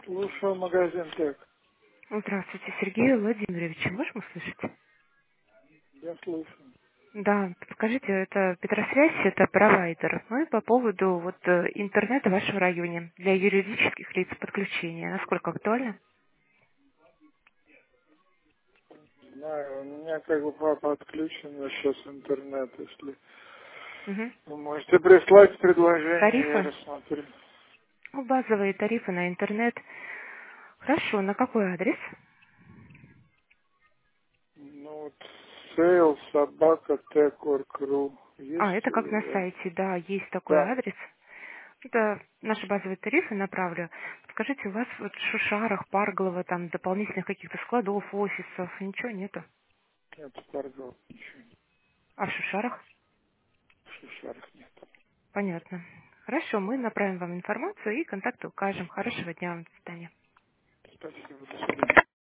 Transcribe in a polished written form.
Слушаю магазин ТЭК. Здравствуйте, Сергей Владимирович. Можем услышать? Я слушаю. Да, скажите, это Петросвязь, это провайдер. Ну и по поводу интернета в вашем районе для юридических лиц подключения. Насколько актуально? Знаю, у меня как бы папа отключен сейчас интернет. Если Угу. вы можете прислать предложение, я Тарифы? рассмотрю. Ну, базовые тарифы на интернет. Хорошо, на какой адрес? Ну вот, sales, собака, tech.org.ru. А, Есть? это как на сайте, да, есть такой Да. адрес. Это наши базовые тарифы направлю. Скажите, у вас вот в Шушарах, Парголово, там дополнительных каких-то складов, офисов, ничего нету? Нет, торгов ничего нет. А в Шушарах? В Шишарах нет. Понятно. Хорошо, мы направим вам информацию и контакты укажем. Хорошего дня вам, до свидания. Спасибо, до свидания.